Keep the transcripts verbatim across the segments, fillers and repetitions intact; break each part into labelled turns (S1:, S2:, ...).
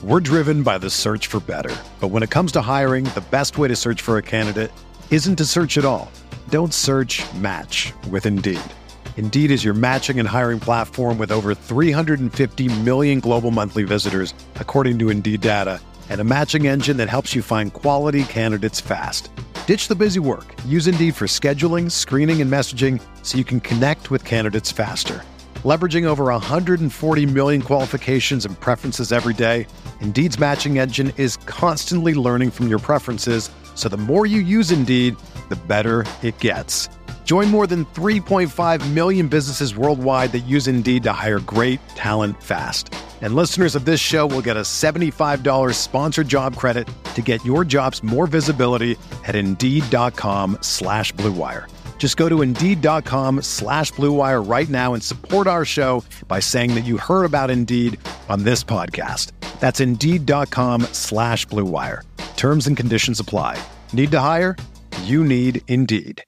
S1: We're driven by the search for better. But when it comes to hiring, the best way to search for a candidate isn't to search at all. Don't search, match with Indeed. Indeed is your matching and hiring platform with over three hundred fifty million global monthly visitors, according to Indeed data, and a matching engine that helps you find quality candidates fast. Ditch the busy work. Use Indeed for scheduling, screening, and messaging so you can connect with candidates faster. Leveraging over one hundred forty million qualifications and preferences every day, Indeed's matching engine is constantly learning from your preferences, so the more you use Indeed, the better it gets. Join more than three point five million businesses worldwide that use Indeed to hire great talent fast. And listeners of this show will get a seventy-five dollars sponsored job credit to get your jobs more visibility at Indeed.com slash Blue Wire. Just go to Indeed.com slash Blue Wire right now and support our show by saying that you heard about Indeed on this podcast. That's Indeed.com slash Blue Wire. Terms and conditions apply. Need to hire? You need Indeed.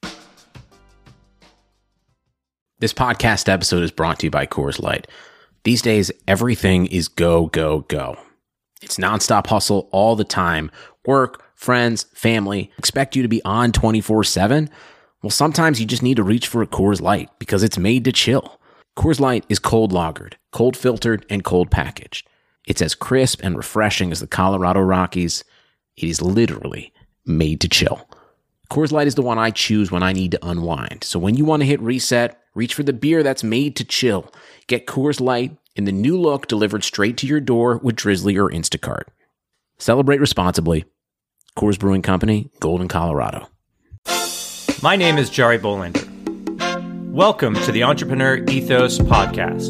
S2: This podcast episode is brought to you by Coors Light. These days, everything is go, go, go. It's nonstop hustle all the time. Work, friends, family expect you to be on twenty-four seven. Well, sometimes you just need to reach for a Coors Light because it's made to chill. Coors Light is cold lagered, cold filtered, and cold packaged. It's as crisp and refreshing as the Colorado Rockies. It is literally made to chill. Coors Light is the one I choose when I need to unwind. So when you want to hit reset, reach for the beer that's made to chill. Get Coors Light in the new look delivered straight to your door with Drizzly or Instacart. Celebrate responsibly. Coors Brewing Company, Golden, Colorado.
S3: My name is Jari Bolander. Welcome to the Entrepreneur Ethos Podcast.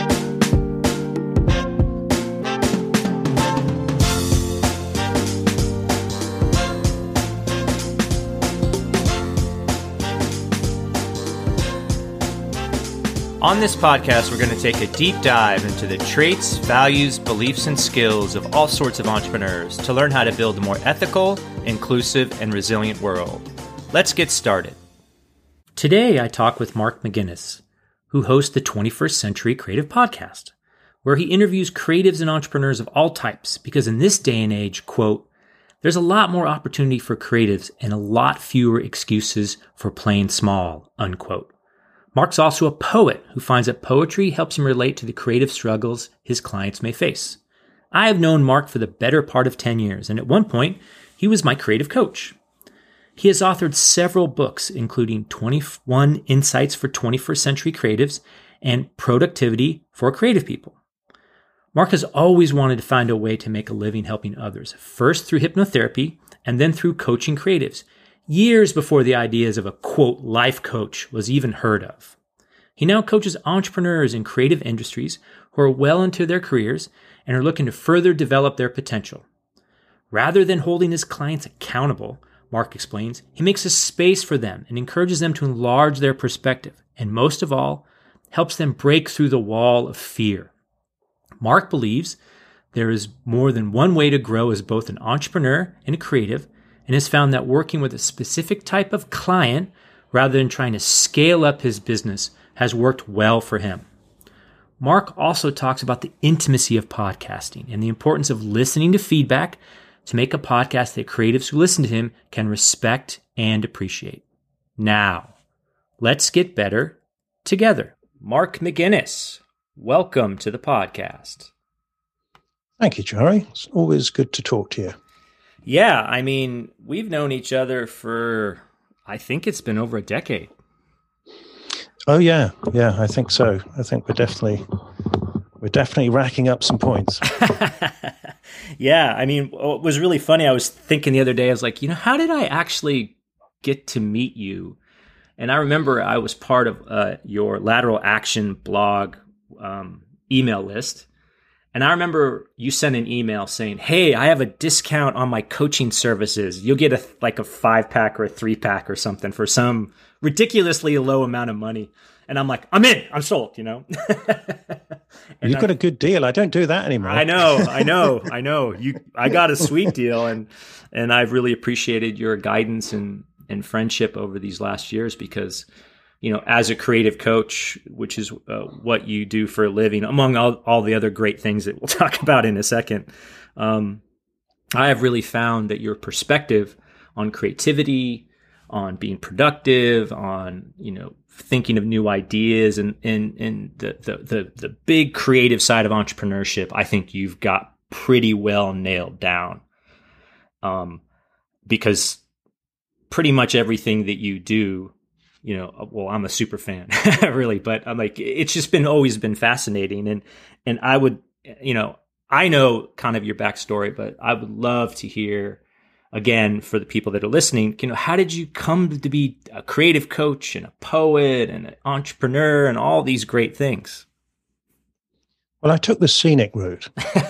S3: On this podcast, we're going to take a deep dive into the traits, values, beliefs, and skills of all sorts of entrepreneurs to learn how to build a more ethical, inclusive, and resilient world. Let's get started. Today, I talk with Mark McGinnis, who hosts the twenty-first Century Creative Podcast, where he interviews creatives and entrepreneurs of all types, because in this day and age, quote, there's a lot more opportunity for creatives and a lot fewer excuses for playing small, unquote. Mark's also a poet who finds that poetry helps him relate to the creative struggles his clients may face. I have known Mark for the better part of ten years, and at one point, he was my creative coach. He has authored several books, including twenty-one Insights for twenty-first Century Creatives and Productivity for Creative People. Mark has always wanted to find a way to make a living helping others, first through hypnotherapy and then through coaching creatives, years before the ideas of a, quote, life coach was even heard of. He now coaches entrepreneurs in creative industries who are well into their careers and are looking to further develop their potential. Rather than holding his clients accountable, Mark explains, he makes a space for them and encourages them to enlarge their perspective, and most of all, helps them break through the wall of fear. Mark believes there is more than one way to grow as both an entrepreneur and a creative, and has found that working with a specific type of client rather than trying to scale up his business has worked well for him. Mark also talks about the intimacy of podcasting and the importance of listening to feedback to make a podcast that creatives who listen to him can respect and appreciate. Now, let's get better together. Mark McGinnis, welcome to the podcast.
S4: Thank you, Jari. It's always good to talk to you.
S3: Yeah, I mean, we've known each other for, I think it's been over a decade.
S4: Oh yeah, yeah, I think so. I think we're definitely we're definitely racking up some points.
S3: Yeah, I mean, what was really funny, I was thinking the other day, I was like, you know, how did I actually get to meet you? And I remember I was part of uh, your Lateral Action blog um, email list. And I remember you sent an email saying, hey, I have a discount on my coaching services. You'll get a like a five pack or a three pack or something for some ridiculously low amount of money. And I'm like, I'm in, I'm sold, you know?
S4: You've got I, a good deal. I don't do that anymore.
S3: I know, I know, I know. You, I got a sweet deal, and and I've really appreciated your guidance and, and friendship over these last years, because you know, as a creative coach, which is uh, what you do for a living, among all, all the other great things that we'll talk about in a second, um, I have really found that your perspective on creativity, on being productive, on, you know, thinking of new ideas and, and, and the, the, the, the big creative side of entrepreneurship, I think you've got pretty well nailed down. Um, because pretty much everything that you do, you know, well, I'm a super fan, really, but I'm like, it's just been always been fascinating. And, and I would, you know, I know kind of your backstory, but I would love to hear, again, for the people that are listening, you know, how did you come to be a creative coach and a poet and an entrepreneur and all these great things?
S4: Well, I took the scenic route.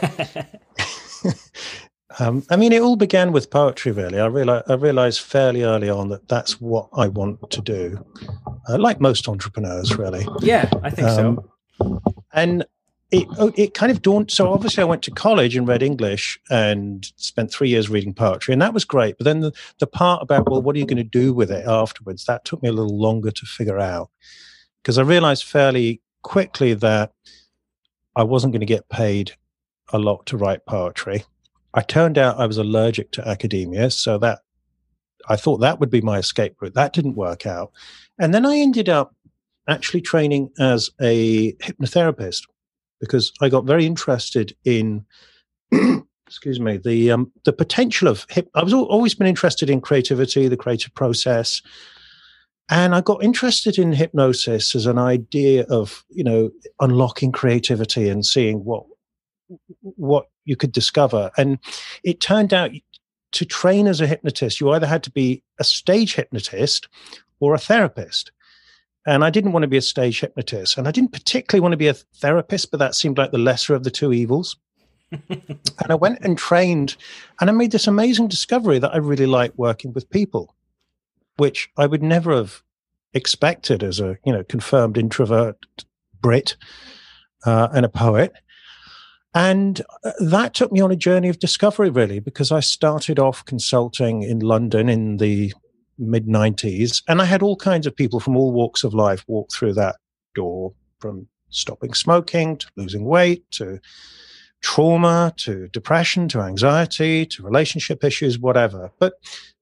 S4: um, I mean, it all began with poetry, really. I realized, I realized fairly early on that that's what I want to do, uh, like most entrepreneurs, really.
S3: Yeah, I think um,
S4: so. And It it kind of dawned. So obviously I went to college and read English and spent three years reading poetry, and that was great. But then the, the part about, well, what are you going to do with it afterwards? That took me a little longer to figure out, because I realized fairly quickly that I wasn't going to get paid a lot to write poetry. I turned out I was allergic to academia, so that I thought that would be my escape route. That didn't work out. And then I ended up actually training as a hypnotherapist, because I got very interested in, excuse me, the um, the potential of hip. I was always been interested in creativity, the creative process, and I got interested in hypnosis as an idea of, you know, unlocking creativity and seeing what what you could discover. And it turned out to train as a hypnotist, you either had to be a stage hypnotist or a therapist. And I didn't want to be a stage hypnotist. And I didn't particularly want to be a therapist, but that seemed like the lesser of the two evils. And I went and trained, and I made this amazing discovery that I really like working with people, which I would never have expected as a, you know, confirmed introvert Brit uh, and a poet. And that took me on a journey of discovery, really, because I started off consulting in London in the mid nineties, and I had all kinds of people from all walks of life walk through that door, from stopping smoking to losing weight to trauma to depression to anxiety to relationship issues, whatever. But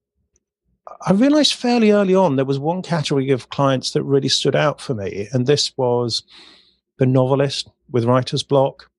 S4: I realized fairly early on there was one category of clients that really stood out for me, and this was the novelist with writer's block,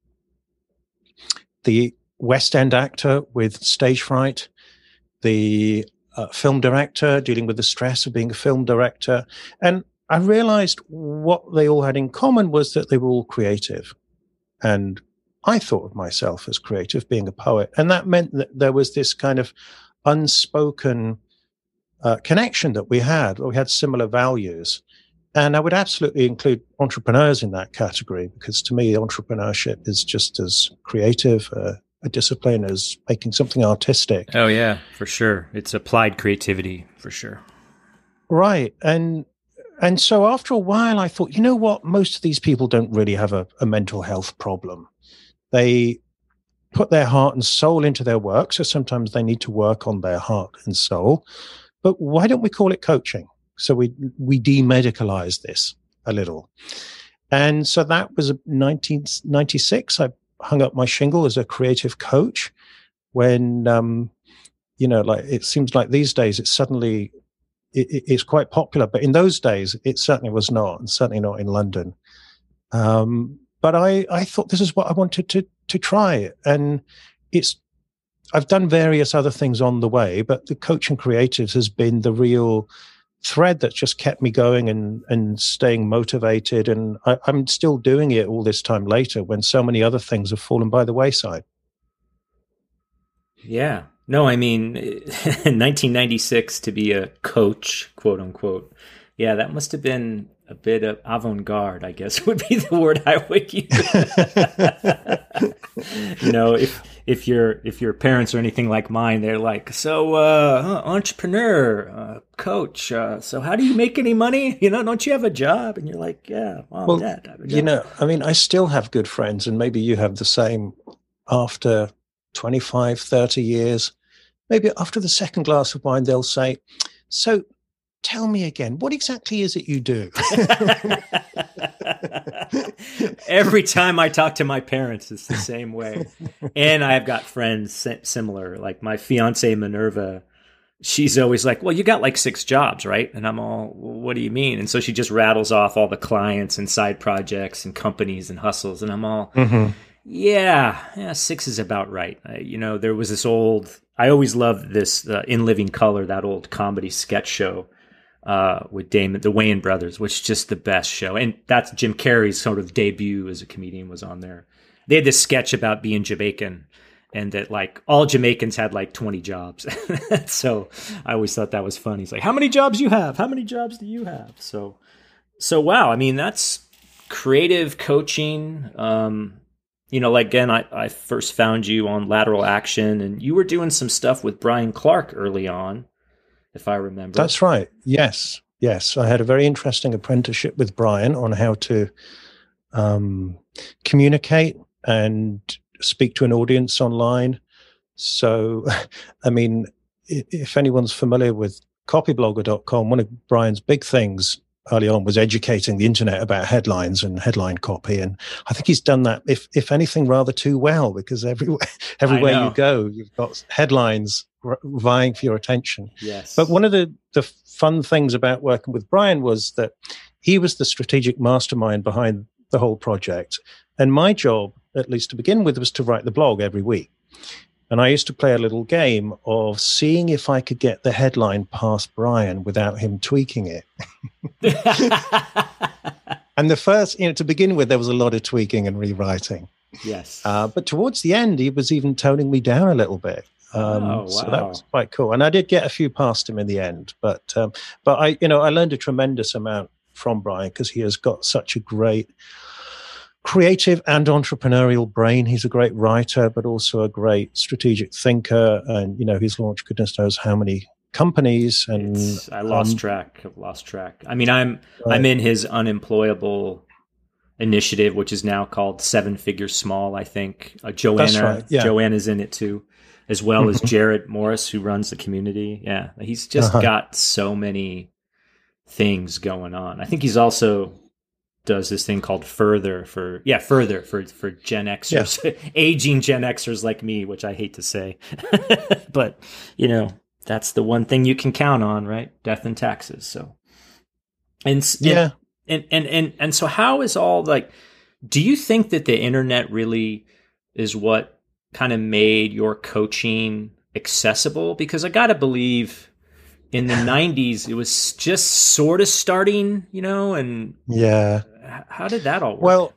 S4: the West End actor with stage fright, the Uh, film director dealing with the stress of being a film director. And I realized what they all had in common was that they were all creative. And I thought of myself as creative, being a poet. And that meant that there was this kind of unspoken uh, connection that we had, where we had similar values. And I would absolutely include entrepreneurs in that category, because to me, entrepreneurship is just as creative uh, a discipline as making something artistic.
S3: Oh, yeah, for sure. It's applied creativity, for sure.
S4: Right. And and so after a while, I thought, you know what? Most of these people don't really have a, a mental health problem. They put their heart and soul into their work, so sometimes they need to work on their heart and soul. But why don't we call it coaching? So we we demedicalize this a little. And so that was nineteen ninety-six. I hung up my shingle as a creative coach when, um, you know, like it seems like these days it's suddenly, it, it's quite popular. But in those days, it certainly was not, and certainly not in London. Um, but I, I thought this is what I wanted to to try. And it's, I've done various other things on the way, but the coaching creatives has been the real thread that's just kept me going and and staying motivated. And I, I'm still doing it all this time later when so many other things have fallen by the wayside.
S3: Yeah. No, I mean, in nineteen ninety-six to be a coach, quote unquote. Yeah, that must have been a bit of avant-garde, I guess would be the word I would use. You know, if if your if your parents are anything like mine, they're like, so uh, entrepreneur, uh, coach. Uh, so how do you make any money? You know, don't you have a job? And you're like, yeah, mom,
S4: well,
S3: dad, I have a job.
S4: You know, I mean, I still have good friends, and maybe you have the same after twenty-five, thirty years. Maybe after the second glass of wine, they'll say, so tell me again, what exactly is it you do?
S3: Every time I talk to my parents, it's the same way. And I've got friends similar, like my fiance Minerva. She's always like, well, you got like six jobs, right? And I'm all, well, what do you mean? And so she just rattles off all the clients and side projects and companies and hustles. And I'm all, mm-hmm. yeah, yeah, six is about right. I, you know, there was this old, I always loved this uh, In Living Color, that old comedy sketch show uh, with Damon, the Wayans brothers, which is just the best show. And that's Jim Carrey's sort of debut as a comedian was on there. They had this sketch about being Jamaican. And that like all Jamaicans had like twenty jobs. So I always thought that was funny. He's like, how many jobs you have? How many jobs do you have? So, so wow. I mean, that's creative coaching. Um, you know, like again, I, I first found you on Lateral Action and you were doing some stuff with Brian Clark early on, if I remember.
S4: That's right. Yes. Yes. I had a very interesting apprenticeship with Brian on how to um, communicate and speak to an audience online. So, I mean, if anyone's familiar with copyblogger dot com, one of Brian's big things early on was educating the internet about headlines and headline copy. And I think he's done that, if if anything, rather too well, because everywhere, everywhere you go, you've got headlines vying for your attention.
S3: Yes.
S4: But one of the, the fun things about working with Brian was that he was the strategic mastermind behind the whole project. And my job, at least to begin with, was to write the blog every week. And I used to play a little game of seeing if I could get the headline past Brian without him tweaking it. And the first, you know, to begin with, there was a lot of tweaking and rewriting.
S3: Yes.
S4: Uh, but towards the end, he was even toning me down a little bit. Um,
S3: oh, wow.
S4: So that was quite cool. And I did get a few past him in the end. But, um, but I, you know, I learned a tremendous amount from Brian because he has got such a great creative and entrepreneurial brain. He's a great writer, but also a great strategic thinker. And, you know, he's launched goodness knows how many companies. And
S3: it's, I lost um, track. I've lost track. I mean, I'm,
S4: right.
S3: I'm in his unemployable initiative, which is now called Seven Figures Small, I think. Uh, Joanna,
S4: right. yeah.
S3: Joanna's in it too, as well mm-hmm. as Jared Morris, who runs the community. Yeah. He's just uh-huh. got so many things going on. I think he's also does this thing called Further for, yeah, Further for, for Gen Xers, yeah. aging Gen Xers like me, which I hate to say, but you know, that's the one thing you can count on, right? Death and taxes. So, and,
S4: yeah.
S3: And, and, and, and so how is all like, do you think that the internet really is what kind of made your coaching accessible? Because I got to believe in the nineties, it was just sort of starting, you know, and
S4: yeah.
S3: How did that all work?
S4: Well,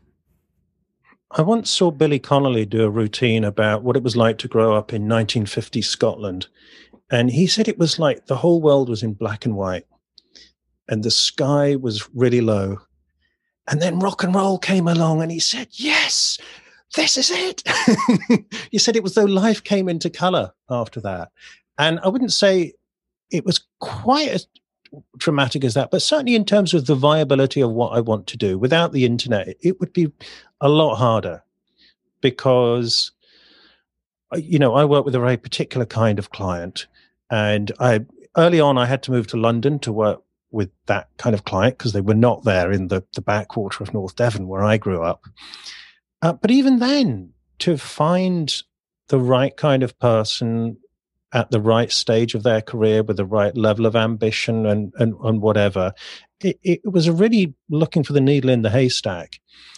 S4: I once saw Billy Connolly do a routine about what it was like to grow up in nineteen fifties Scotland. And he said it was like the whole world was in black and white and the sky was really low. And then rock and roll came along and he said, yes, this is it. He said it was though life came into color after that. And I wouldn't say it was quite as dramatic as that, but certainly in terms of the viability of what I want to do without the internet, it would be a lot harder because, you know, I work with a very particular kind of client. And I early on, I had to move to London to work with that kind of client because they were not there in the, the backwater of North Devon where I grew up. Uh, but even then, to find the right kind of person at the right stage of their career with the right level of ambition and, and, and whatever, it, it was really looking for the needle in the haystack.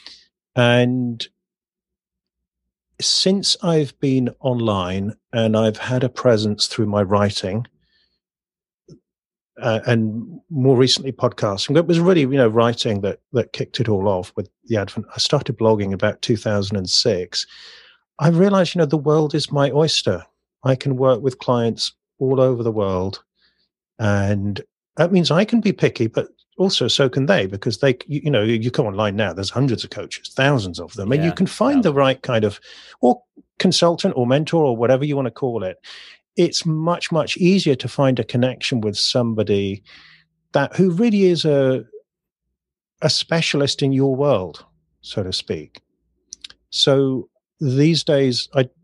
S4: And since I've been online and I've had a presence through my writing uh, and more recently podcasting, it was really, you know, writing that, that kicked it all off with the advent. I started blogging about two thousand six. I realized, you know, the world is my oyster. I can work with clients all over the world. And that means I can be picky, but also so can they, because they, you, you know, you come online now, there's hundreds of coaches, thousands of them, yeah, and you can find yeah. the right kind of, or consultant or mentor or whatever you want to call it. It's much, much easier to find a connection with somebody that who really is a, a specialist in your world, so to speak. So these days, I,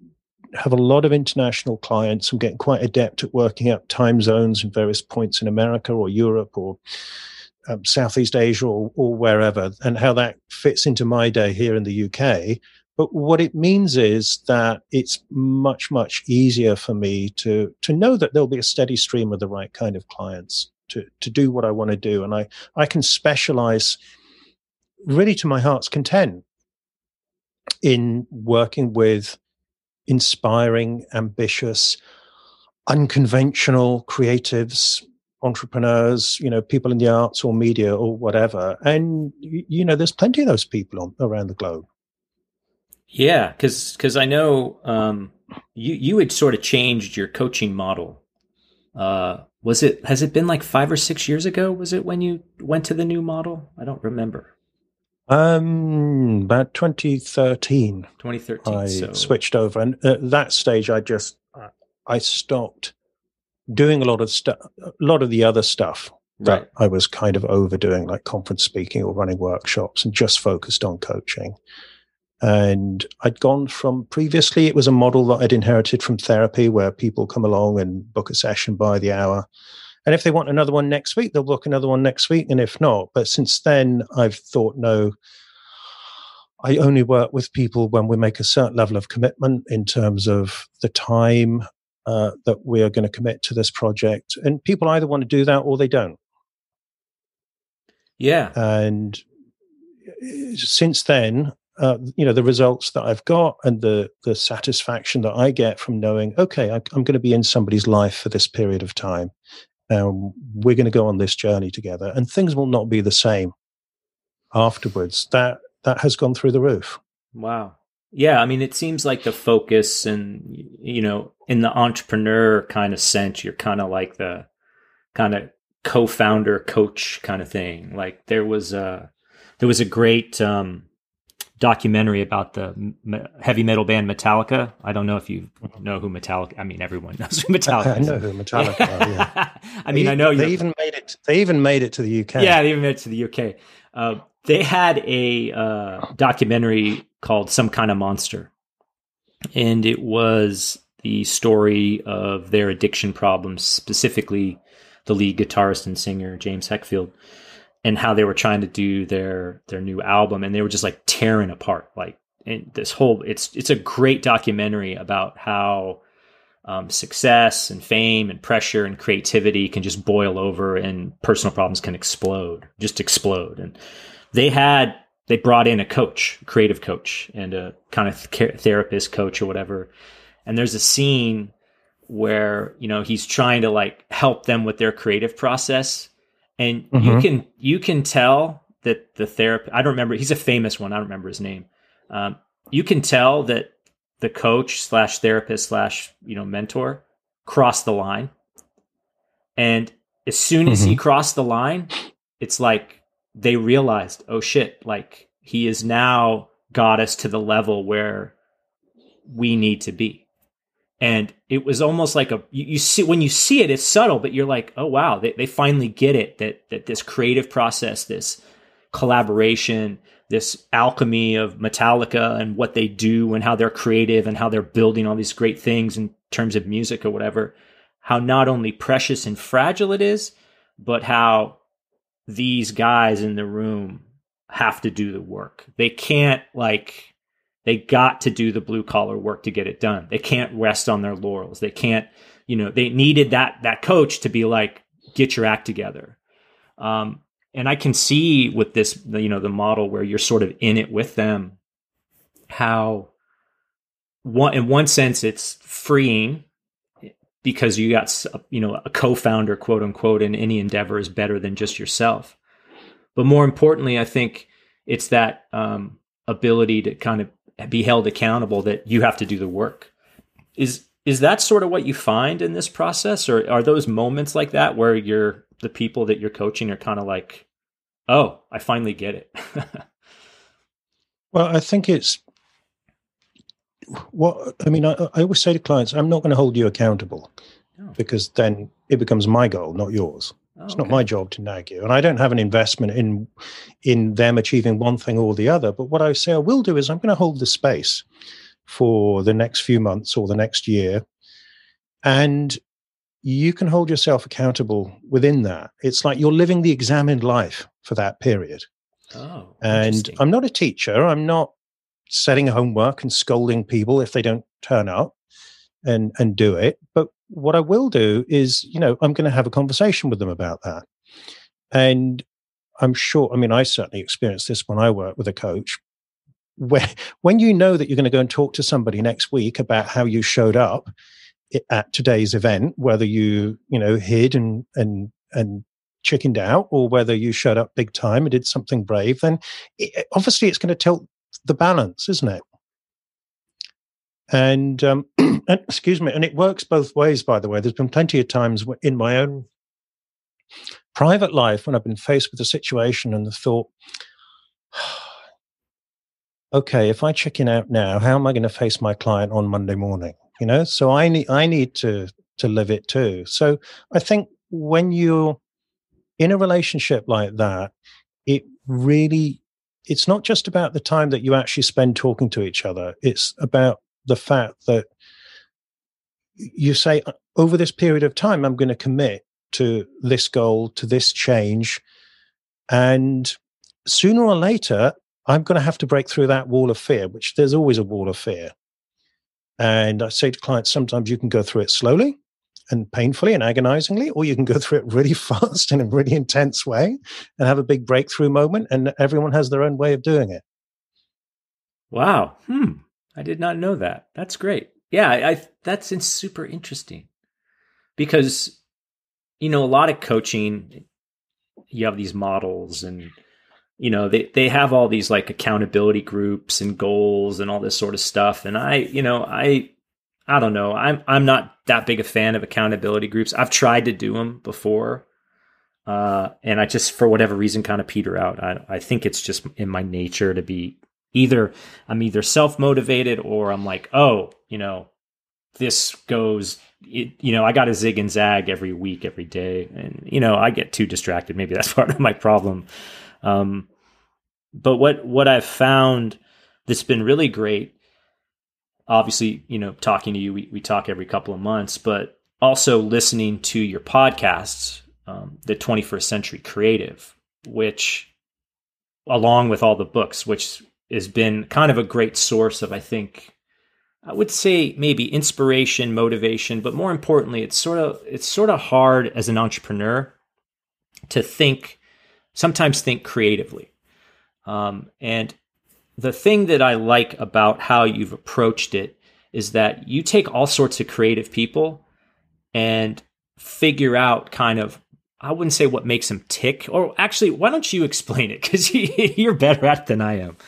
S4: have a lot of international clients. I'm getting quite adept at working up time zones in various points in America or Europe or um, Southeast Asia or, or wherever, and how that fits into my day here in the U K. But what it means is that it's much, much easier for me to to know that there'll be a steady stream of the right kind of clients to, to do what I want to do. And I, I can specialize really to my heart's content in working with inspiring, ambitious, unconventional creatives, entrepreneurs, you know, people in the arts or media or whatever. And, you know, there's plenty of those people on, around the globe.
S3: Yeah, because because I know um, you you had sort of changed your coaching model. Uh, was it has it been like five or six years ago? Was it when you went to the new model? I don't remember.
S4: Um, about twenty thirteen.
S3: twenty thirteen.
S4: I
S3: so.
S4: switched over, and at that stage, I just I stopped doing a lot of stuff, a lot of the other stuff
S3: right.
S4: that I was kind of overdoing, like conference speaking or running workshops, and just focused on coaching. And I'd gone from previously, it was a model that I'd inherited from therapy where people come along and book a session by the hour. And if they want another one next week, they'll book another one next week. And if not, but since then I've thought, no, I only work with people when we make a certain level of commitment in terms of the time uh, that we are going to commit to this project. And people either want to do that or they don't.
S3: Yeah.
S4: And since then, Uh, you know, the results that I've got and the the satisfaction that I get from knowing, okay, I, I'm going to be in somebody's life for this period of time. Um, we're going to go on this journey together, and things will not be the same afterwards. That that has gone through the roof.
S3: Wow. Yeah, I mean, it seems like the focus and, you know, in the entrepreneur kind of sense, you're kind of like the kind of co-founder coach kind of thing. Like there was a, there was a great um, documentary about the m- heavy metal band Metallica. I don't know if you know who Metallica, I mean, everyone knows who Metallica is.
S4: I know who Metallica are, yeah.
S3: I mean,
S4: they,
S3: I know
S4: they
S3: you
S4: even made it, they even made it to the U K.
S3: Yeah, they even made it to the U K. Uh, they had a uh, documentary called Some Kind of Monster. And it was the story of their addiction problems, specifically the lead guitarist and singer, James Hetfield, and how they were trying to do their their new album. And they were just like tearing apart. Like and this whole, it's it's a great documentary about how um, success and fame and pressure and creativity can just boil over and personal problems can explode, just explode. And they had, they brought in a coach, creative coach, and a kind of therapist coach or whatever. And there's a scene where, you know, he's trying to like help them with their creative process. And mm-hmm. you can, you can tell that the therapist, I don't remember, he's a famous one. I don't remember his name. Um, you can tell that the coach slash therapist slash, you know, mentor crossed the line. And as soon as mm-hmm. he crossed the line, it's like they realized, oh shit, like he has now got us to the level where we need to be. And it was almost like a, you, you see, when you see it, it's subtle, but you're like, oh wow, they, they finally get it, that, that this creative process, this collaboration, this alchemy of Metallica and what they do and how they're creative and how they're building all these great things in terms of music or whatever, how not only precious and fragile it is, but how these guys in the room have to do the work. They can't like, they got to do the blue collar work to get it done. They can't rest on their laurels. They can't, you know, they needed that, that coach to be like, get your act together. Um, and I can see with this, you know, the model where you're sort of in it with them, how one, in one sense it's freeing because you got, you know, a co-founder, quote unquote, in any endeavor is better than just yourself. But more importantly, I think it's that um, ability to kind of be held accountable that you have to do the work. Is is that sort of what you find in this process? Or are those moments like that where you're the people that you're coaching are kind of like, oh, I finally get it?
S4: Well, I think it's what, I mean, I, I always say to clients, I'm not going to hold you accountable oh. because then it becomes my goal, not yours. Oh, it's not okay. my job to nag you. And I don't have an investment in in them achieving one thing or the other. But what I say I will do is I'm going to hold the space for the next few months or the next year. And you can hold yourself accountable within that. It's like you're living the examined life for that period.
S3: Oh,
S4: and I'm not a teacher. I'm not setting homework and scolding people if they don't turn up and, and do it. But what I will do is, you know, I'm going to have a conversation with them about that. And I'm sure, I mean, I certainly experienced this when I work with a coach. When, when you know that you're going to go and talk to somebody next week about how you showed up at today's event, whether you, you know, hid and, and, and chickened out, or whether you showed up big time and did something brave, then it, obviously it's going to tilt the balance, isn't it? And, um, and, excuse me, and it works both ways, by the way. There's been plenty of times in my own private life when I've been faced with a situation and the thought, okay, if I chicken out now, how am I going to face my client on Monday morning? You know, so I need I need to to live it too. So I think when you're in a relationship like that, it really, it's not just about the time that you actually spend talking to each other. It's about the fact that you say, over this period of time, I'm going to commit to this goal, to this change. And sooner or later, I'm going to have to break through that wall of fear, which there's always a wall of fear. And I say to clients, sometimes you can go through it slowly and painfully and agonizingly, or you can go through it really fast in a really intense way and have a big breakthrough moment. And everyone has their own way of doing it.
S3: Wow. Hmm. I did not know that. That's great. Yeah, I, I that's in super interesting because, you know, a lot of coaching, you have these models and, you know, they, they have all these like accountability groups and goals and all this sort of stuff. And I, you know, I, I don't know. I'm, I'm not that big a fan of accountability groups. I've tried to do them before. Uh, and I just, for whatever reason, kind of peter out. I, I think it's just in my nature to be either, I'm either self-motivated or I'm like, oh, you know, this goes, it, you know, I got to zig and zag every week, every day. And, you know, I get too distracted. Maybe that's part of my problem. Um, but what, what I've found that's been really great, obviously, you know, talking to you, we, we talk every couple of months, but also listening to your podcasts, um, the twenty-first Century Creative, which along with all the books, which has been kind of a great source of, I think, I would say maybe inspiration, motivation, but more importantly, it's sort of, it's sort of hard as an entrepreneur to think, sometimes think creatively. Um, and the thing that I like about how you've approached it is that you take all sorts of creative people and figure out kind of, I wouldn't say what makes them tick, or actually, why don't you explain it? Because you're better at it than I am.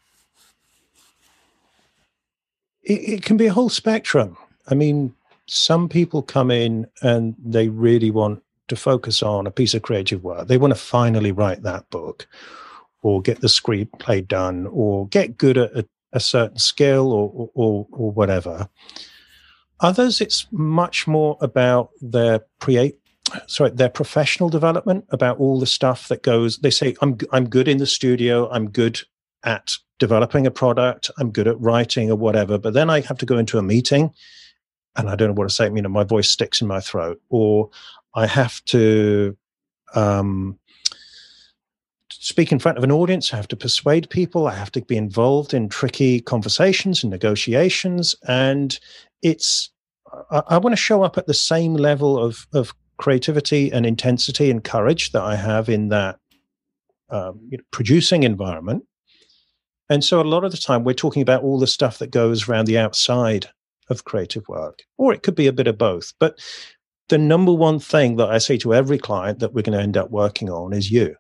S4: It, it can be a whole spectrum. I mean, some people come in and they really want to focus on a piece of creative work. They want to finally write that book or get the screenplay done or get good at a, a certain skill or, or, or whatever. Others, it's much more about their create, sorry, their professional development, about all the stuff that goes, they say, I'm, I'm good in the studio. I'm good at developing a product. I'm good at writing or whatever. But then I have to go into a meeting and I don't know what to say. You know, my voice sticks in my throat, or I have to um, speak in front of an audience. I have to persuade people. I have to be involved in tricky conversations and negotiations. And it's, I, I want to show up at the same level of, of creativity and intensity and courage that I have in that um, you know, producing environment. And so a lot of the time we're talking about all the stuff that goes around the outside of creative work, or it could be a bit of both. But the number one thing that I say to every client that we're going to end up working on is you.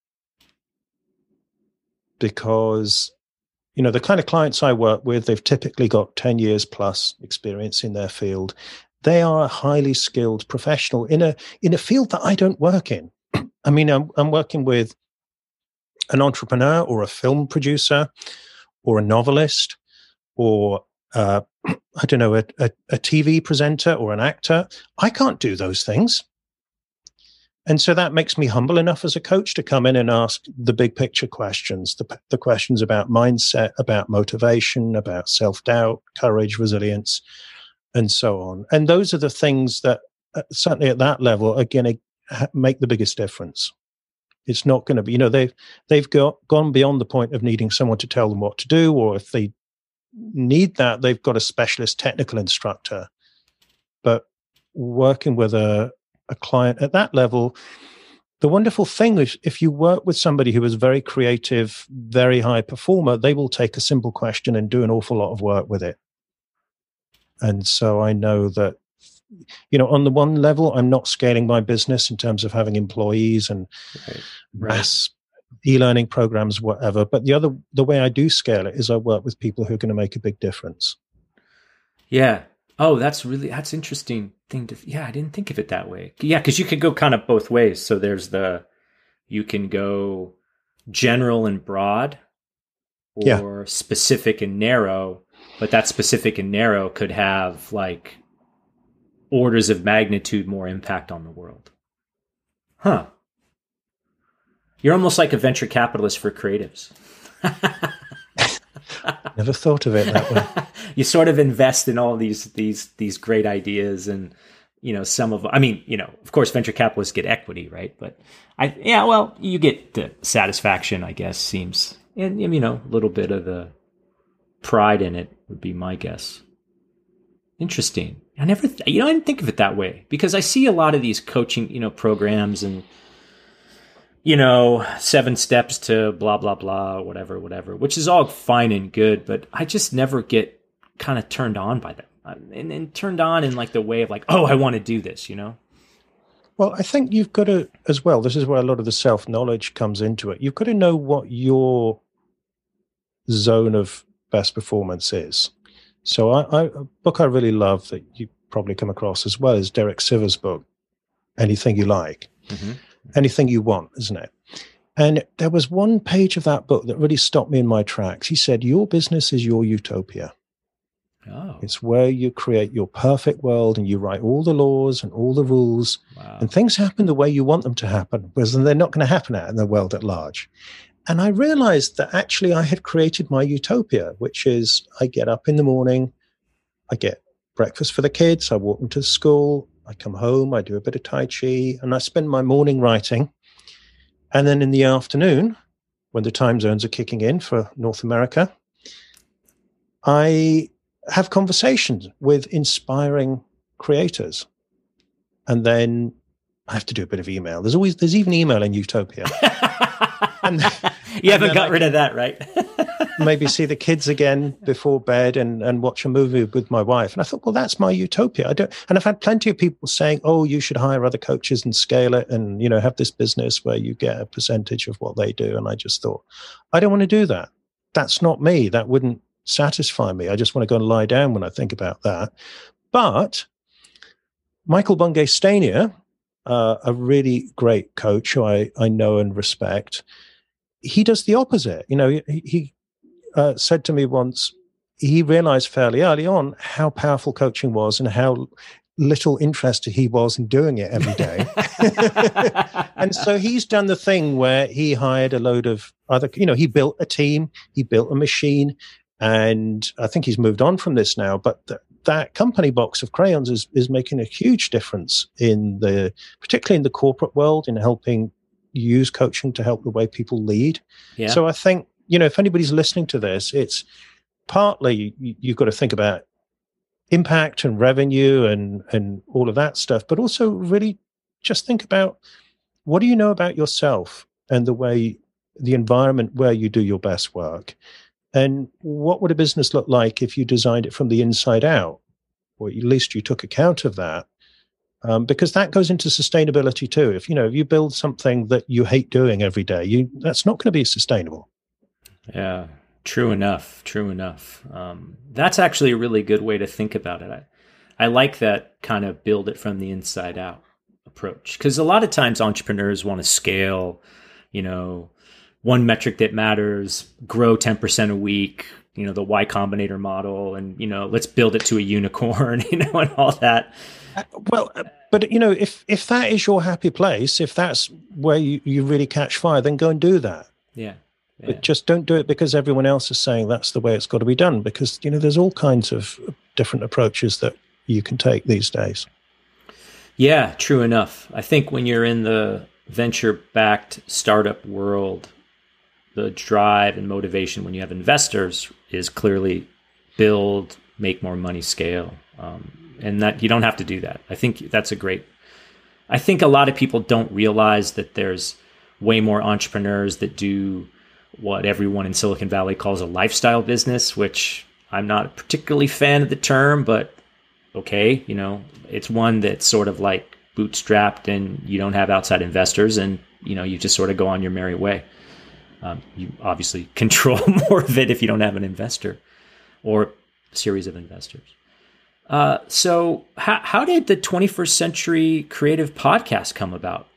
S4: Because, you know, the kind of clients I work with, they've typically got ten years plus experience in their field. They are a highly skilled professional in a in a field that I don't work in. I mean, I'm, I'm working with an entrepreneur or a film producer or a novelist or uh, I don't know, a, a, a T V presenter or an actor. I can't do those things. And so that makes me humble enough as a coach to come in and ask the big picture questions, the, the questions about mindset, about motivation, about self-doubt, courage, resilience, and so on. And those are the things that uh, certainly at that level are going to make the biggest difference. It's not going to be, you know, they've, they've got, gone beyond the point of needing someone to tell them what to do, or if they need that, they've got a specialist technical instructor. But working with a a client at that level, the wonderful thing is if you work with somebody who is very creative, very high performer, they will take a simple question and do an awful lot of work with it. And so I know that, you know, on the one level, I'm not scaling my business in terms of having employees and
S5: right. Right.
S4: mass e-learning programs, whatever. But the other, the way I do scale it is I work with people who are going to make a big difference.
S5: Yeah. Oh, that's really, that's interesting thing to, yeah, I didn't think of it that way. Yeah. Cause you could go kind of both ways. So there's the, you can go general and broad or yeah. specific and narrow, but that specific and narrow could have like orders of magnitude more impact on the world. Huh. You're almost like a venture capitalist for creatives.
S4: Never thought of it that way.
S5: You sort of invest in all these these these great ideas, and you know some of. I mean, you know, of course, venture capitalists get equity, right? But I, yeah, well, you get the satisfaction, I guess. Seems, and you know, a little bit of the pride in it would be my guess. Interesting. I never, th- you know, I didn't think of it that way because I see a lot of these coaching, you know, programs and. You know, seven steps to blah, blah, blah, whatever, whatever, which is all fine and good, but I just never get kind of turned on by them and, and turned on in like the way of like, oh, I want to do this, you know?
S4: Well, I think you've got to, as well, this is where a lot of the self-knowledge comes into it. You've got to know what your zone of best performance is. So I, I, a book I really love that you probably come across as well is Derek Sivers' book, Anything You Like. Mm-hmm. Anything You Want, isn't it? And there was one page of that book that really stopped me in my tracks. He said, your business is your utopia.
S5: Oh.
S4: It's where you create your perfect world and you write all the laws and all the rules.
S5: Wow.
S4: And things happen the way you want them to happen, whereas they're not going to happen out in the world at large. And I realized that actually I had created my utopia, which is I get up in the morning, I get breakfast for the kids, I walk them to school, I come home, I do a bit of Tai Chi, and I spend my morning writing. And then in the afternoon, when the time zones are kicking in for North America, I have conversations with inspiring creators. And then I have to do a bit of email. There's always, there's even email in Utopia.
S5: and, you haven't got I rid of that, right?
S4: maybe see the kids again before bed and, and watch a movie with my wife. And I thought, well, that's my utopia. I don't, and I've had plenty of people saying, oh, you should hire other coaches and scale it and, you know, have this business where you get a percentage of what they do. And I just thought, I don't want to do that. That's not me. That wouldn't satisfy me. I just want to go and lie down when I think about that. But Michael Bungay Stanier, uh, a really great coach who I, I know and respect, he does the opposite. You know, he, he uh, said to me once, he realized fairly early on how powerful coaching was and how little interested he was in doing it every day. And so he's done the thing where he hired a load of other, you know, he built a team, he built a machine, and I think he's moved on from this now, but th- that company box of crayons is, is making a huge difference in the, particularly in the corporate world, in helping use coaching to help the way people lead.
S5: Yeah.
S4: So I think, you know, if anybody's listening to this, it's partly you, you've got to think about impact and revenue and, and all of that stuff, but also really just think about what do you know about yourself and the way, the environment where you do your best work. And what would a business look like if you designed it from the inside out? Or at least you took account of that. Um, because that goes into sustainability too. If, you know, if you build something that you hate doing every day, you that's not going to be sustainable.
S5: Yeah, true enough. True enough. Um, that's actually a really good way to think about it. I, I like that kind of build it from the inside out approach. Because a lot of times entrepreneurs want to scale, you know, one metric that matters, grow ten percent a week, you know, the Y Combinator model, and, you know, let's build it to a unicorn, you know, and all that.
S4: Uh, well, uh, but you know, if if that is your happy place, if that's where you, you really catch fire, then go and do that.
S5: Yeah. yeah.
S4: But just don't do it because everyone else is saying that's the way it's got to be done. Because you know, there's all kinds of different approaches that you can take these days.
S5: Yeah, true enough. I think when you're in the venture-backed startup world, the drive and motivation when you have investors is clearly build, make more money, scale. Um, and that you don't have to do that. I think that's a great, I think a lot of people don't realize that there's way more entrepreneurs that do what everyone in Silicon Valley calls a lifestyle business, which I'm not a particularly fan of the term, but okay, you know, it's one that's sort of like bootstrapped and you don't have outside investors and, you know, you just sort of go on your merry way. Um, you obviously control more of it if you don't have an investor or a series of investors. Uh, so how, how did the twenty-first Century Creative Podcast come about?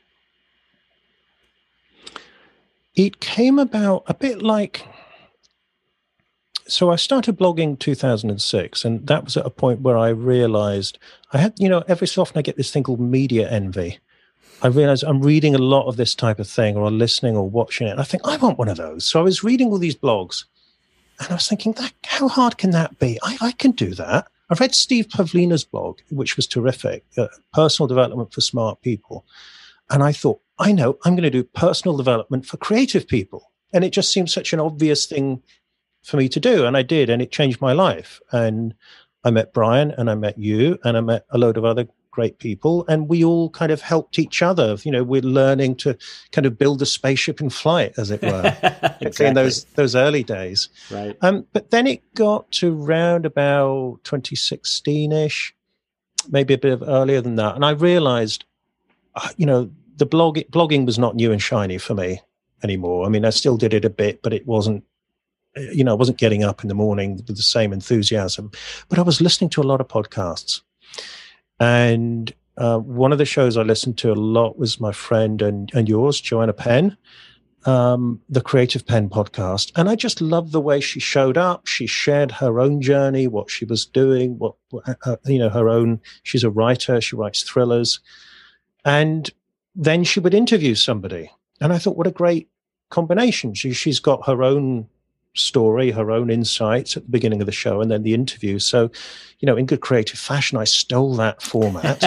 S4: It came about a bit like, so I started blogging in two thousand six, and that was at a point where I realized I had, you know, every so often I get this thing called media envy. I realized I'm reading a lot of this type of thing or listening or watching it. And I think I want one of those. So I was reading all these blogs and I was thinking, that how hard can that be? I, I can do that. I read Steve Pavlina's blog, which was terrific, uh, Personal Development for Smart People. And I thought, I know, I'm going to do personal development for creative people. And it just seemed such an obvious thing for me to do. And I did, and it changed my life. And I met Brian and I met you and I met a load of other great people, and we all kind of helped each other. You know, we're learning to kind of build a spaceship in flight, as it were, exactly. in those those early days.
S5: Right.
S4: Um, but then it got to round about twenty sixteen-ish, maybe a bit of earlier than that, and I realized, uh, you know, the blog blogging was not new and shiny for me anymore. I mean, I still did it a bit, but it wasn't. You know, I wasn't getting up in the morning with the same enthusiasm. But I was listening to a lot of podcasts. And uh, one of the shows I listened to a lot was my friend and, and yours, Joanna Penn, um, the Creative Penn podcast. And I just loved the way she showed up. She shared her own journey, what she was doing, what, uh, you know, her own, she's a writer, she writes thrillers. And then she would interview somebody. And I thought, what a great combination. She, she's got her own story, her own insights at the beginning of the show, and then the interview. So, you know, in good creative fashion, I stole that format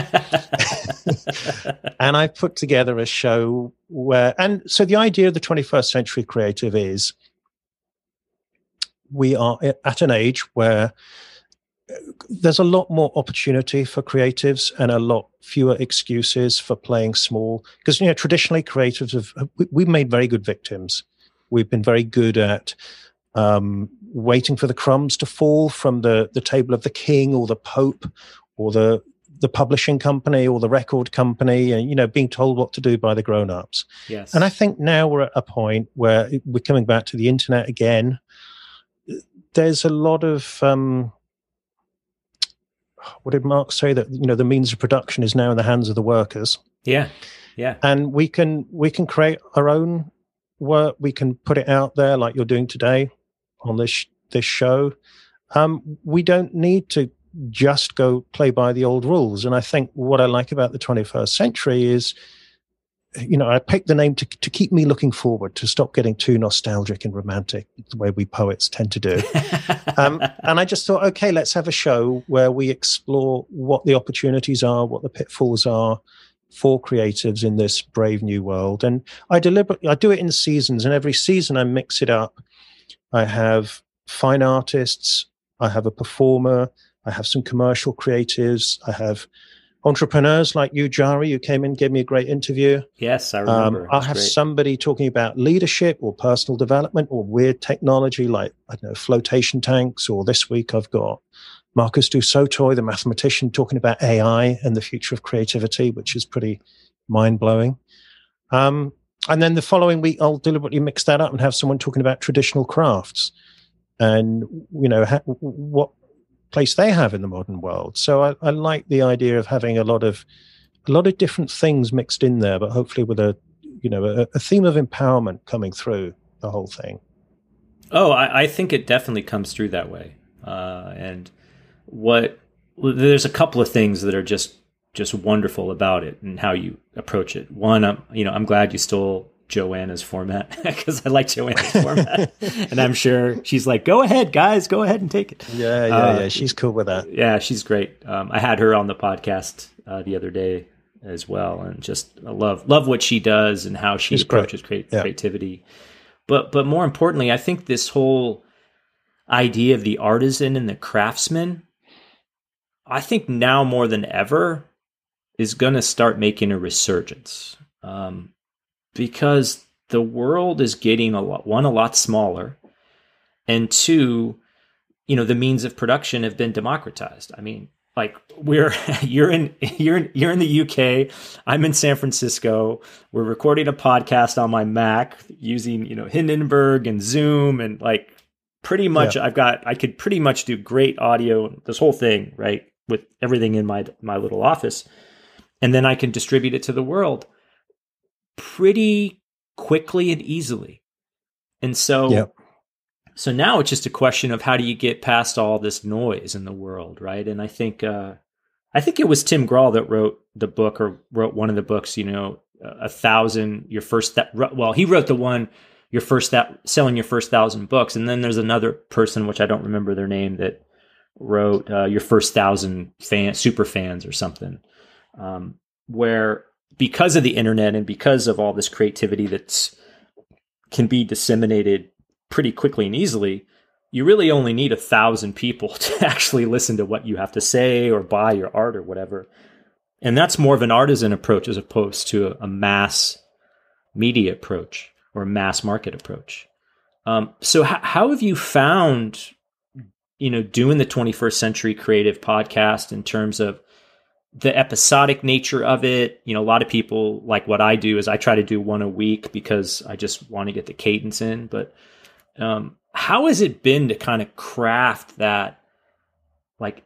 S4: and I put together a show where, and so the idea of the twenty-first Century Creative is we are at an age where there's a lot more opportunity for creatives and a lot fewer excuses for playing small. Because, you know, traditionally creatives have, we've made very good victims. We've been very good at um, waiting for the crumbs to fall from the, the table of the king or the pope or the, the publishing company or the record company and, you know, being told what to do by the grown-ups.
S5: Yes.
S4: And I think now we're at a point where we're coming back to the internet again. There's a lot of, um, what did Marx say? That, you know, the means of production is now in the hands of the workers.
S5: Yeah. Yeah.
S4: And we can, we can create our own work. We can put it out there like you're doing today on this, this show. Um, we don't need to just go play by the old rules. And I think what I like about the twenty-first century is, you know, I picked the name to, to keep me looking forward, to stop getting too nostalgic and romantic, the way we poets tend to do. um, and I just thought, okay, let's have a show where we explore what the opportunities are, what the pitfalls are for creatives in this brave new world. And I deliberately, I do it in seasons, and every season I mix it up. I have fine artists, I have a performer, I have some commercial creatives, I have entrepreneurs like you, Jari, who came in, gave me a great interview.
S5: Yes, I remember.
S4: Um, I'll have great. somebody talking about leadership or personal development or weird technology like, I don't know, flotation tanks. Or this week I've got Marcus du Sautoy, the mathematician, talking about A I and the future of creativity, which is pretty mind-blowing. Um, and then the following week, I'll deliberately mix that up and have someone talking about traditional crafts and, you know, ha- what place they have in the modern world. So I, I like the idea of having a lot of a lot of different things mixed in there, but hopefully with a, you know, a, a theme of empowerment coming through the whole thing.
S5: Oh, I, I think it definitely comes through that way. Uh, and what there's a couple of things that are just just wonderful about it and how you approach it. One, I'm, you know, I'm glad you stole Joanna's format because I like Joanna's format, and I'm sure she's like, "Go ahead, guys, go ahead and take it."
S4: Yeah, yeah, uh, yeah. She's cool with that.
S5: Yeah, she's great. Um, I had her on the podcast uh, the other day as well, and just I love love what she does and how she she's approaches create, yeah. creativity. But but more importantly, I think this whole idea of the artisan and the craftsman, I think now more than ever, is going to start making a resurgence. Um, because the world is getting a lot, one, a lot smaller, and two, you know, the means of production have been democratized. I mean, like we're, you're in, you're in, you're in the U K, I'm in San Francisco, we're recording a podcast on my Mac using, you know, Hindenburg and Zoom, and like pretty much yeah. I've got, I could pretty much do great audio, this whole thing, right? With everything in my, my little office. And then I can distribute it to the world pretty quickly and easily. And so, yep. so now it's just a question of how do you get past all this noise in the world, right? And I think, uh, I think it was Tim Grahl that wrote the book, or wrote one of the books, you know, a thousand, your first, that, well, he wrote the one, your first, that selling your first thousand books. And then there's another person, which I don't remember their name, that wrote uh, your first thousand fan, super fans or something, um, where because of the internet and because of all this creativity that's can be disseminated pretty quickly and easily, you really only need a thousand people to actually listen to what you have to say or buy your art or whatever. And that's more of an artisan approach as opposed to a, a mass media approach or a mass market approach. Um, so h- how have you found, you know, doing the twenty-first Century Creative podcast in terms of the episodic nature of it? You know, a lot of people, like what I do is I try to do one a week because I just want to get the cadence in. But um, how has it been to kind of craft that like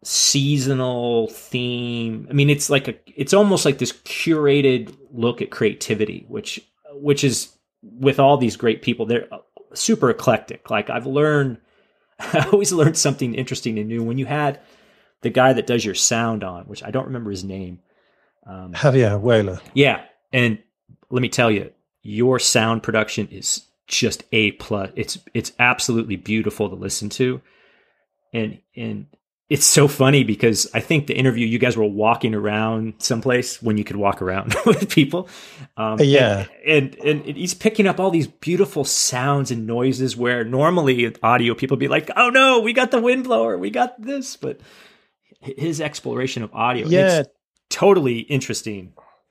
S5: seasonal theme? I mean, it's like a, it's almost like this curated look at creativity, which, which is with all these great people, they're super eclectic. Like I've learned, I always learned something interesting and new when you had the guy that does your sound on, which I don't remember his name. Um,
S4: Javier Whaler.
S5: Yeah. And let me tell you, your sound production is just A plus. It's, it's absolutely beautiful to listen to. And, and it's so funny because I think the interview, you guys were walking around someplace when you could walk around with people. Um,
S4: yeah.
S5: And, and, and he's picking up all these beautiful sounds and noises where normally audio people be like, oh no, we got the wind blower, we got this, but his exploration of audio,
S4: yeah,
S5: it's totally interesting.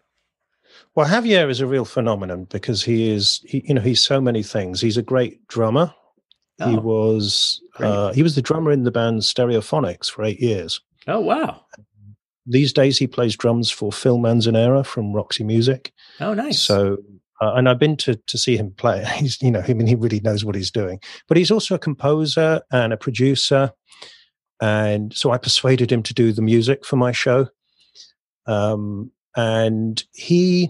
S4: Well, Javier is a real phenomenon because he is, he, you know, he's so many things. He's a great drummer. Oh, he was uh, he was the drummer in the band Stereophonics for eight years.
S5: Oh, wow.
S4: These days he plays drums for Phil Manzanera from Roxy Music.
S5: Oh, nice.
S4: So, uh, and I've been to to see him play. He's, you know, I mean, he really knows what he's doing. But he's also a composer and a producer. And so I persuaded him to do the music for my show. Um, and he,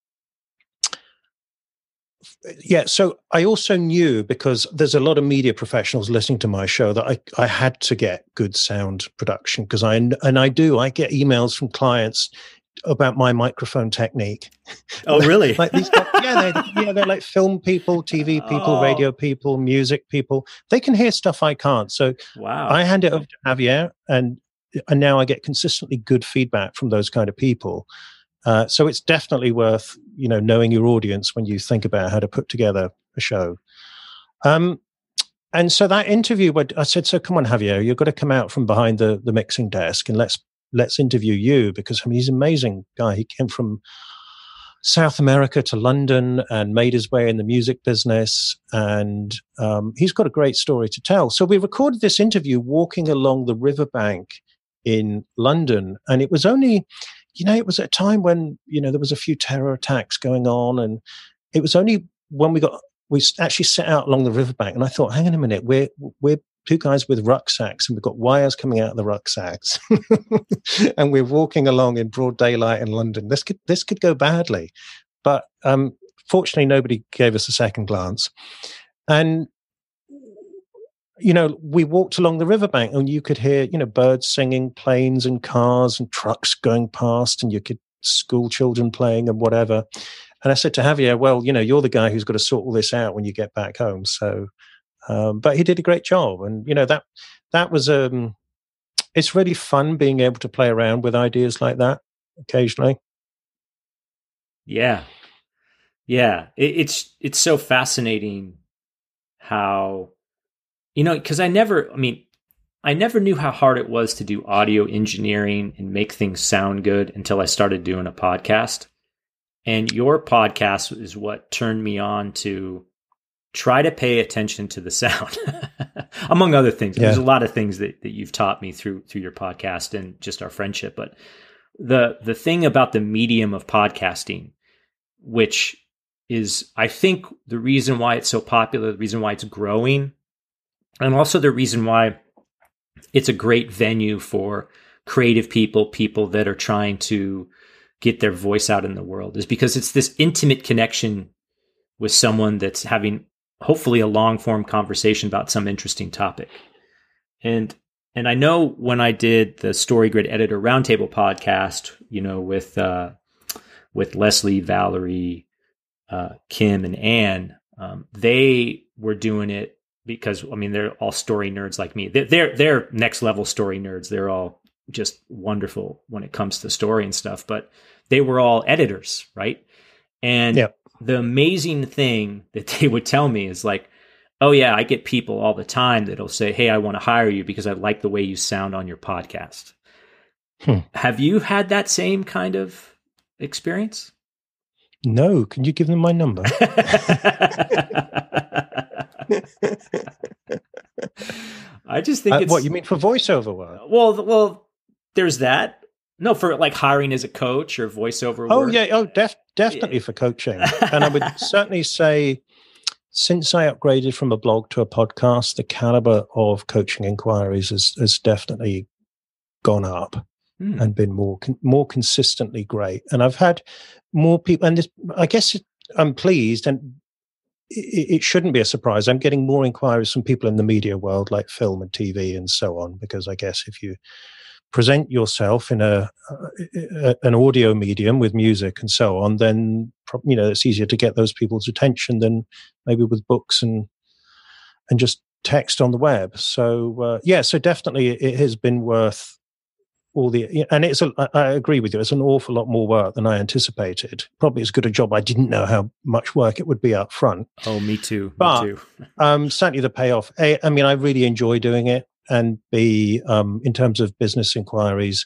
S4: yeah, so I also knew, because there's a lot of media professionals listening to my show, that I, I had to get good sound production because I, and I do, I get emails from clients about my microphone technique.
S5: Oh, really?
S4: Like these guys, yeah, they're, yeah, they're like film people, T V people, oh. radio people, music people. They can hear stuff I can't. So
S5: wow.
S4: I hand it over to Javier, and and now I get consistently good feedback from those kind of people. Uh, so it's definitely worth, you know, knowing your audience when you think about how to put together a show. Um, and so that interview, I said, so come on, Javier, you've got to come out from behind the, the mixing desk and let's let's interview you, because I mean, he's an amazing guy. He came from South America to London and made his way in the music business. And um, he's got a great story to tell. So we recorded this interview walking along the riverbank in London. And it was only, you know, it was at a time when, you know, there was a few terror attacks going on. And it was only when we got, we actually set out along the riverbank. And I thought, hang on a minute, we're, we're two guys with rucksacks and we've got wires coming out of the rucksacks. And we're walking along in broad daylight in London. This could, this could go badly. But um, fortunately, nobody gave us a second glance. And you know, we walked along the riverbank and you could hear, you know, birds singing, planes and cars and trucks going past, and you could school children playing and whatever. And I said to Javier, well, you know, you're the guy who's got to sort all this out when you get back home. So, um, but he did a great job. And, you know, that, that was, um, it's really fun being able to play around with ideas like that occasionally.
S5: Yeah. Yeah. It, it's, it's so fascinating how, you know, because I never, I mean, I never knew how hard it was to do audio engineering and make things sound good until I started doing a podcast. And your podcast is what turned me on to try to pay attention to the sound, among other things. Yeah. There's a lot of things that, that you've taught me through through your podcast and just our friendship. But the the thing about the medium of podcasting, which is, I think, the reason why it's so popular, the reason why it's growing, and also the reason why it's a great venue for creative people, people that are trying to get their voice out in the world, is because it's this intimate connection with someone that's having hopefully a long form conversation about some interesting topic. And, and I know when I did the StoryGrid Editor Roundtable podcast, you know, with, uh, with Leslie, Valerie, uh, Kim and Anne, um, they were doing it because, I mean, they're all story nerds like me. They're, they're, they're next level story nerds. They're all just wonderful when it comes to story and stuff, but they were all editors, right? And yep. The amazing thing that they would tell me is like, oh yeah, I get people all the time that'll say, hey, I want to hire you because I like the way you sound on your podcast. Hmm. Have you had that same kind of experience?
S4: No. Can you give them my number?
S5: I just think
S4: uh,
S5: it's...
S4: What, you mean for voiceover work?
S5: Well, well, there's that. No, for like hiring as a coach or voiceover
S4: Oh,
S5: work.
S4: yeah. Oh, def- definitely for coaching. And I would certainly say, since I upgraded from a blog to a podcast, the caliber of coaching inquiries has, has definitely gone up mm. and been more more consistently great. And I've had more people, and this, I guess it, I'm pleased, and it, it shouldn't be a surprise. I'm getting more inquiries from people in the media world, like film and T V and so on, because I guess if you present yourself in a, a an audio medium with music and so on, then you know it's easier to get those people's attention than maybe with books and and just text on the web. So uh, yeah, so definitely it has been worth all the, and it's a, I agree with you, it's an awful lot more work than I anticipated. Probably as good a job. I didn't know how much work it would be up front.
S5: Oh, me too.
S4: But
S5: me too.
S4: um, certainly the payoff. A, I mean, I really enjoy doing it. And B, um, in terms of business inquiries,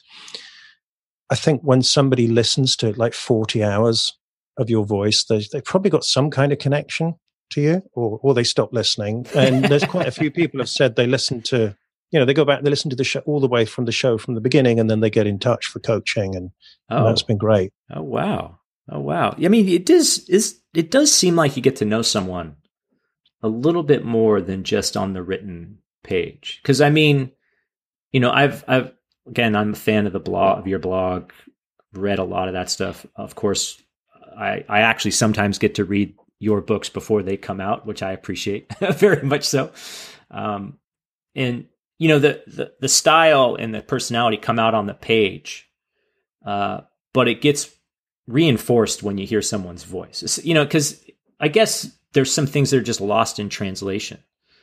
S4: I think when somebody listens to like forty hours of your voice, they, they've probably got some kind of connection to you, or, or they stop listening. And there's quite a few people have said they listen to, you know, they go back, they listen to the show all the way from the show from the beginning, and then they get in touch for coaching. And, oh. and that's been great.
S5: Oh, wow. Oh, wow. I mean, it does, is, it does seem like you get to know someone a little bit more than just on the written page. Because I mean, you know, I've, I've, again, I'm a fan of the blog, of your blog, read a lot of that stuff. Of course, I, I actually sometimes get to read your books before they come out, which I appreciate very much so. Um, and, you know, the, the, the style and the personality come out on the page, uh, but it gets reinforced when you hear someone's voice, it's, you know, because I guess there's some things that are just lost in translation.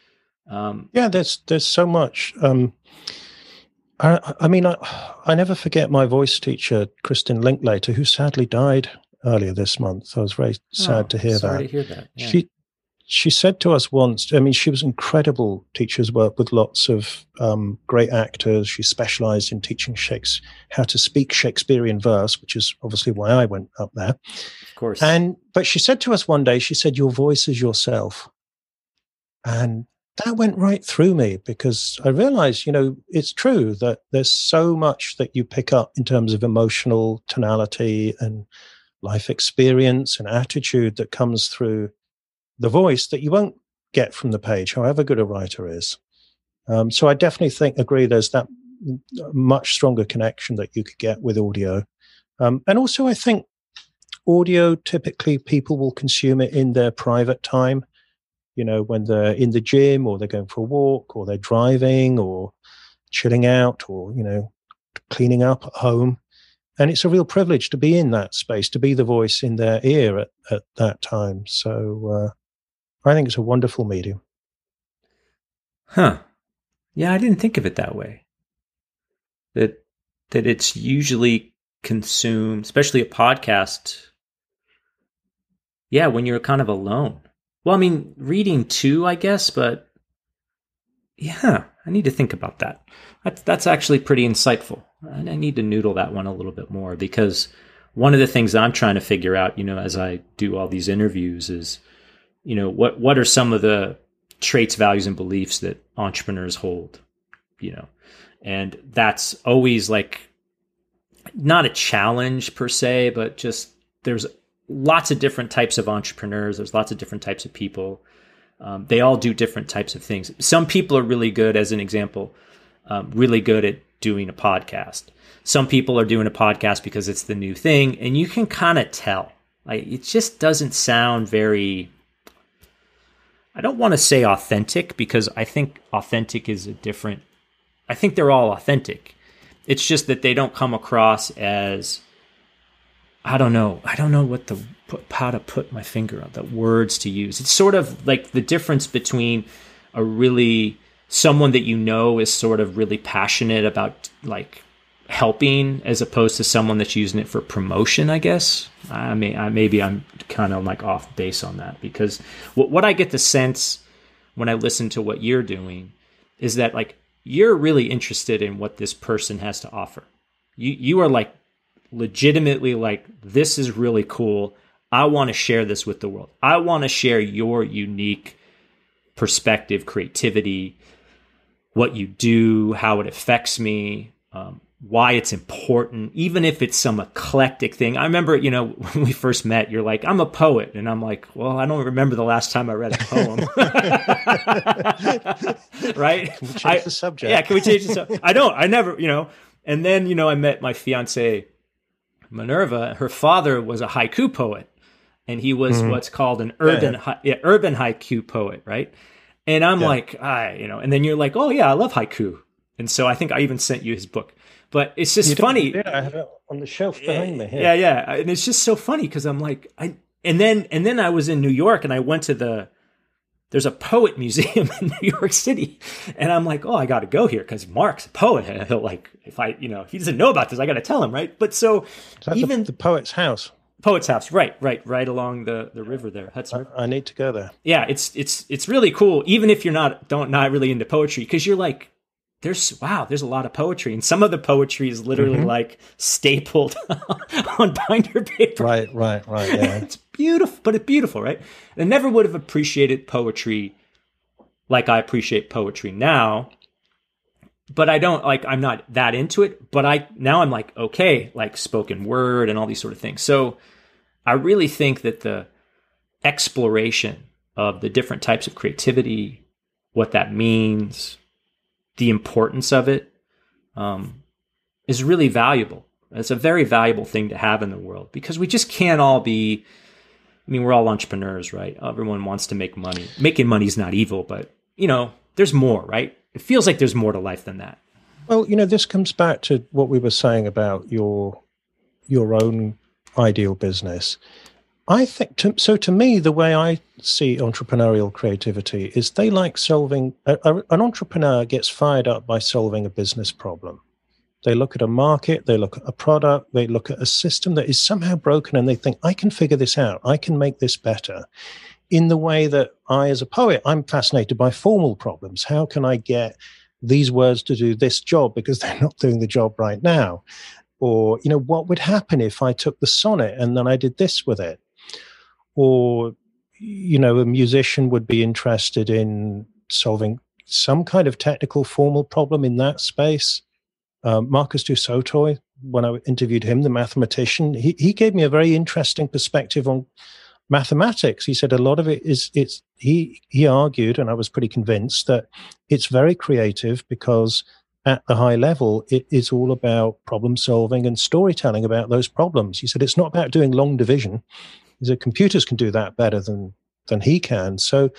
S4: Um, yeah, there's there's so much. Um, I, I mean, I, I never forget my voice teacher, Kristen Linklater, who sadly died earlier this month. I was very sad
S5: oh,
S4: to hear
S5: sorry
S4: that.
S5: to hear that. Yeah.
S4: She she said to us once, I mean, she was incredible. Teachers worked with lots of um, great actors. She specialized in teaching Shakespeare, how to speak Shakespearean verse, which is obviously why I went up there.
S5: Of course.
S4: And but she said to us one day, she said, "Your voice is yourself." And that went right through me, because I realized, you know, it's true that there's so much that you pick up in terms of emotional tonality and life experience and attitude that comes through the voice that you won't get from the page, however good a writer is. Um, so I definitely think, agree, there's that much stronger connection that you could get with audio. Um, and also I think audio, typically people will consume it in their private time. you know, when they're in the gym or they're going for a walk or they're driving or chilling out or, you know, cleaning up at home. And it's a real privilege to be in that space, to be the voice in their ear at, at that time. So uh, I think it's a wonderful medium.
S5: Huh. Yeah, I didn't think of it that way. That that it's usually consumed, especially a podcast. Yeah, when you're kind of alone. Well, I mean, reading too, I guess, but yeah, I need to think about that. That's, that's actually pretty insightful. And I need to noodle that one a little bit more, because one of the things that I'm trying to figure out, you know, as I do all these interviews is, you know, what, what are some of the traits, values, and beliefs that entrepreneurs hold, you know, and that's always like not a challenge per se, but just there's lots of different types of entrepreneurs. There's lots of different types of people. Um, they all do different types of things. Some people are really good, as an example, um, really good at doing a podcast. Some people are doing a podcast because it's the new thing, and you can kind of tell. Like, it just doesn't sound very, I don't want to say authentic, because I think authentic is a different, I think they're all authentic. It's just that they don't come across as, I don't know, I don't know what the, how to put my finger on the words to use. It's sort of like the difference between a really, someone that you know is sort of really passionate about like helping, as opposed to someone that's using it for promotion, I guess. I mean, I, maybe I'm kind of like off base on that, because what, what I get the sense when I listen to what you're doing is that like you're really interested in what this person has to offer. You you are like legitimately like, this is really cool. I want to share this with the world. I want to share your unique perspective, creativity, what you do, how it affects me, um, why it's important, even if it's some eclectic thing. I remember, you know, when we first met, you're like, I'm a poet. And I'm like, well, I don't remember the last time I read a poem. Right?
S4: Can we change
S5: I,
S4: the subject?
S5: Yeah, can we change the subject? I don't. I never, you know. And then, you know, I met my fiance, Minerva. Her father was a haiku poet. And he was mm-hmm. what's called an urban, yeah, yeah. Yeah, urban haiku poet, right? And I'm yeah. like, I, you know, and then you're like, oh yeah, I love haiku. And so I think I even sent you his book. But it's just you funny.
S4: Yeah, I have it on the shelf behind me here.
S5: Yeah, yeah. And it's just so funny because I'm like, I and then and then I was in New York and I went to the, there's a poet museum in New York City. And I'm like, oh, I got to go here because Mark's a poet. And he'll like, if I, you know, if he doesn't know about this, I got to tell him, right? But so even
S4: the, the poet's house.
S5: Poet's house, right, right, right along the, the river there, Hudson River.
S4: I, I need to go there.
S5: Yeah, it's it's it's really cool, even if you're not don't not really into poetry, because you're like, there's wow, there's a lot of poetry, and some of the poetry is literally mm-hmm. like stapled on binder paper.
S4: Right, right, right. Yeah,
S5: it's beautiful, but it's beautiful, right? I never would have appreciated poetry like I appreciate poetry now. But I don't like, I'm not that into it, but I, now I'm like, okay, like spoken word and all these sort of things. So I really think that the exploration of the different types of creativity, what that means, the importance of it, um, is really valuable. It's a very valuable thing to have in the world, because we just can't all be, I mean, we're all entrepreneurs, right? Everyone wants to make money. Making money is not evil, but you know, there's more, right? It feels like there's more to life than that.
S4: Well, you know, this comes back to what we were saying about your your own ideal business. I think, to, so to me, the way I see entrepreneurial creativity is they like solving, a, a, an entrepreneur gets fired up by solving a business problem. They look at a market, they look at a product, they look at a system that is somehow broken, and they think, I can figure this out, I can make this better. In the way that I, as a poet, I'm fascinated by formal problems. How can I get these words to do this job because they're not doing the job right now? Or, you know, what would happen if I took the sonnet and then I did this with it? Or, you know, a musician would be interested in solving some kind of technical formal problem in that space. Um, Marcus du Sautoy, when I interviewed him, the mathematician, he, he gave me a very interesting perspective on mathematics. He said a lot of it is, it's, he, he argued, and I was pretty convinced, that it's very creative because at the high level, it is all about problem solving and storytelling about those problems. He said it's not about doing long division. He said computers can do that better than, than he can. So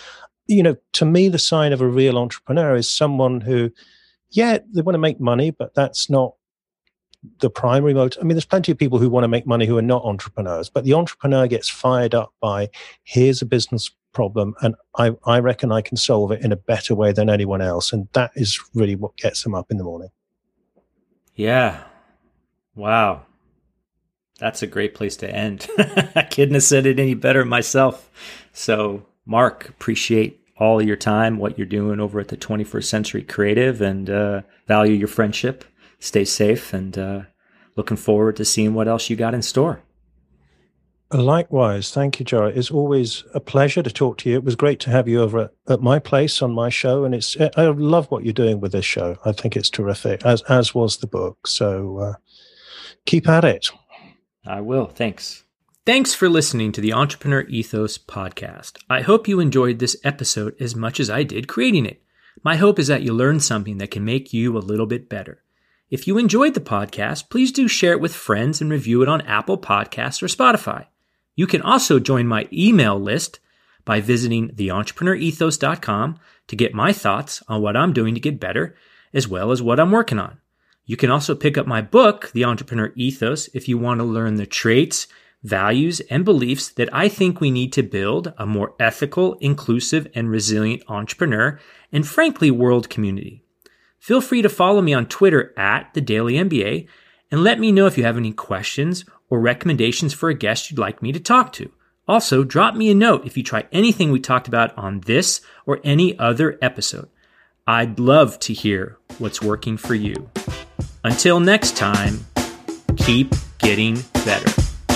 S4: you know, to me, the sign of a real entrepreneur is someone who, yeah, they want to make money, but that's not the primary motive. I mean, there's plenty of people who want to make money who are not entrepreneurs, but the entrepreneur gets fired up by, here's a business problem, and I, I reckon I can solve it in a better way than anyone else. And that is really what gets them up in the morning.
S5: Yeah. Wow. That's a great place to end. I couldn't have said it any better myself. So, Mark, appreciate all your time, what you're doing over at the twenty-first Century Creative, and uh, value your friendship. Stay safe, and uh, looking forward to seeing what else you got in store.
S4: Likewise. Thank you, Joe. It's always a pleasure to talk to you. It was great to have you over at, at my place on my show. And it's I love what you're doing with this show. I think it's terrific, as as was the book. So uh, keep at it.
S5: I will. Thanks.
S3: Thanks for listening to the Entrepreneur Ethos podcast. I hope you enjoyed this episode as much as I did creating it. My hope is that you learned something that can make you a little bit better. If you enjoyed the podcast, please do share it with friends and review it on Apple Podcasts or Spotify. You can also join my email list by visiting the entrepreneur ethos dot com to get my thoughts on what I'm doing to get better, as well as what I'm working on. You can also pick up my book, The Entrepreneur Ethos, if you want to learn the traits, values, and beliefs that I think we need to build a more ethical, inclusive, and resilient entrepreneur and, frankly, world community. Feel free to follow me on Twitter at The Daily M B A and let me know if you have any questions or recommendations for a guest you'd like me to talk to. Also, drop me a note if you try anything we talked about on this or any other episode. I'd love to hear what's working for you. Until next time, keep getting better.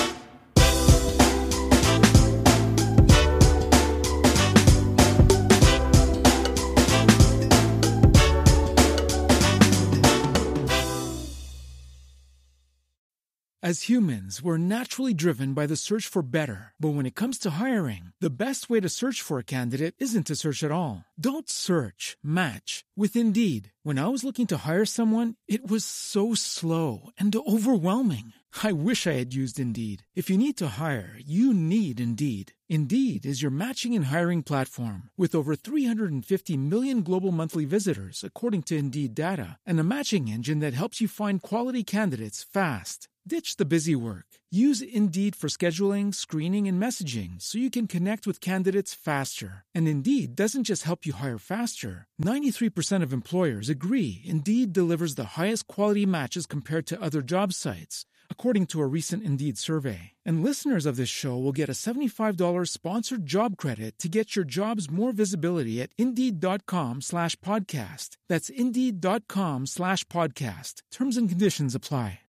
S6: As humans, we're naturally driven by the search for better. But when it comes to hiring, the best way to search for a candidate isn't to search at all. Don't search, match with Indeed. When I was looking to hire someone, it was so slow and overwhelming. I wish I had used Indeed. If you need to hire, you need Indeed. Indeed is your matching and hiring platform with over three hundred fifty million global monthly visitors, according to Indeed data, and a matching engine that helps you find quality candidates fast. Ditch the busy work. Use Indeed for scheduling, screening, and messaging so you can connect with candidates faster. And Indeed doesn't just help you hire faster. ninety-three percent of employers agree Indeed delivers the highest quality matches compared to other job sites, according to a recent Indeed survey. And listeners of this show will get a seventy-five dollars sponsored job credit to get your jobs more visibility at Indeed.com slash podcast. That's Indeed.com slash podcast. Terms and conditions apply.